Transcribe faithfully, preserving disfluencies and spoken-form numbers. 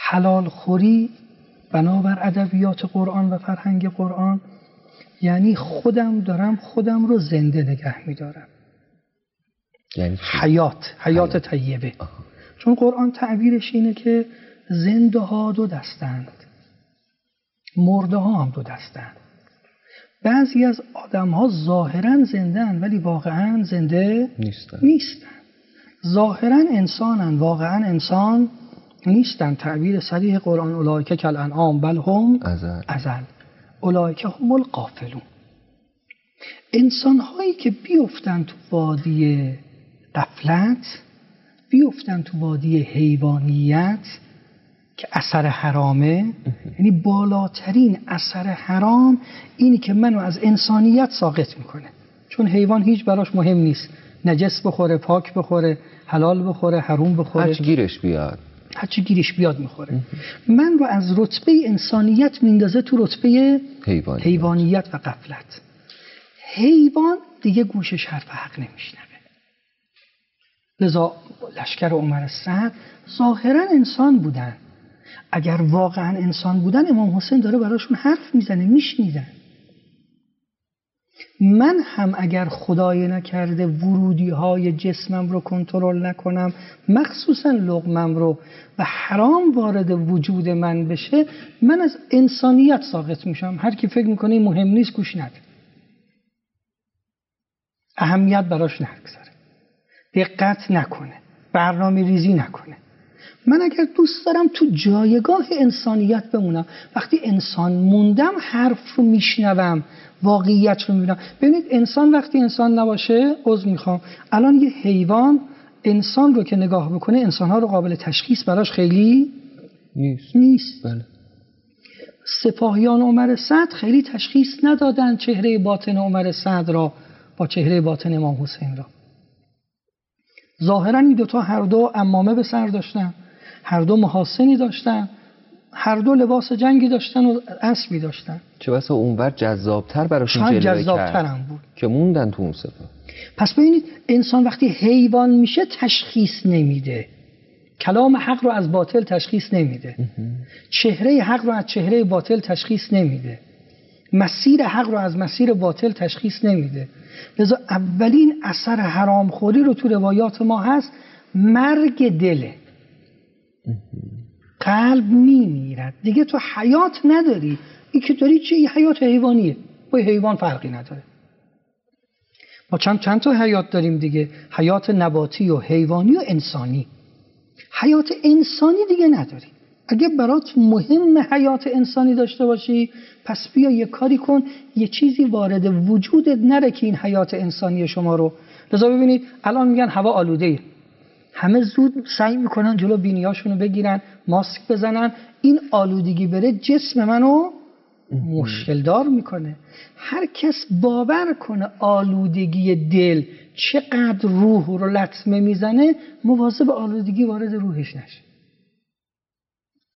حلال خوری بنابر ادبیات قرآن و فرهنگ قرآن یعنی خودم دارم خودم رو زنده نگه میدارم. یعنی حیات حیات طیبه. چون قرآن تعبیرش اینه که زنده ها دو دستند، مرده ها هم دو دستند. بعضی از آدم ها ظاهرا زنده‌اند ولی واقعا زنده نیستن. نیستن. ظاهرا انسانن واقعا انسان نیستن. تعبیر صریح قرآن اولئک کالانعام بل هم ازل ازل اولئک هم الغافلون. انسان هایی که بیفتن تو وادی غفلت، بیفتن تو وادی حیوانیت که اثر حرامه، یعنی بالاترین اثر حرام اینی که منو از انسانیت ساقط میکنه. چون حیوان هیچ براش مهم نیست، نجس بخوره، پاک بخوره، حلال بخوره، حروم بخوره، هرچی گیرش بیاد هرچی گیرش بیاد میخوره. من رو از رتبه انسانیت میندازه تو رتبه حیوانیت, حیوانیت و غفلت. حیوان دیگه گوشش حرف حق نمیشنوه. لذا لشکر عمر سعد ظاهرا انسان بودن، اگر واقعا انسان بودن امام حسین داره براشون حرف میزنه، میشنیدن. من هم اگر خدای نکرده ورودی های جسمم رو کنترل نکنم، مخصوصا لقمم رو، و حرام وارد وجود من بشه، من از انسانیت ساقط میشم. هر کی فکر میکنه مهم نیست گوش نده، اهمیت براش نگذاره، دقت نکنه، برنامه ریزی نکنه. من اگر دوست دارم تو جایگاه انسانیت بمونم، وقتی انسان موندم حرف رو میشنوم، واقعیت رو میبینم. ببینید انسان وقتی انسان نباشه، عذر میخوام، الان یه حیوان انسان رو که نگاه بکنه، انسانها رو قابل تشخیص براش خیلی نیست, نیست. بله. سپاهیان عمر سعد خیلی تشخیص ندادن چهره باطن عمر سعد را با چهره باطن امام حسین را. ظاهرا این دوتا هر دو عمامه به سر داشتن، هر دو محاسنی داشتن، هر دو لباس جنگی داشتن و اسبی داشتن. چه بسا اونور جذابتر براشون جلوه کرد، جذابتر هم بود که موندن تو اون سپاه. پس ببینید انسان وقتی حیوان میشه تشخیص نمیده، کلام حق رو از باطل تشخیص نمیده، چهره حق رو از چهره باطل تشخیص نمیده، مسیر حق رو از مسیر باطل تشخیص نمیده. لذا اولین اثر حرام خوری رو تو روایات ما هست، مرگ دله. قلب میمیرد دیگه، تو حیات نداری. این که داری چه؟ این حیات حیوانیه، با حیوان فرقی نداره. ما چند چند تا حیات داریم دیگه، حیات نباتی و حیوانی و انسانی. حیات انسانی دیگه نداری. اگه برات مهم حیات انسانی داشته باشی، پس بیا یه کاری کن، یه چیزی وارد وجودت نره که این حیات انسانی شما رو. لذا ببینید الان میگن هوا آلوده‌ای، همه زود سعی میکنن جلو بینیاشونو بگیرن، ماسک بزنن. این آلودگی بره جسم منو مشکل دار میکنه. هر کس باور کنه آلودگی دل چقدر روح رو لطمه میزنه، مواظب آلودگی وارد روحش نشه.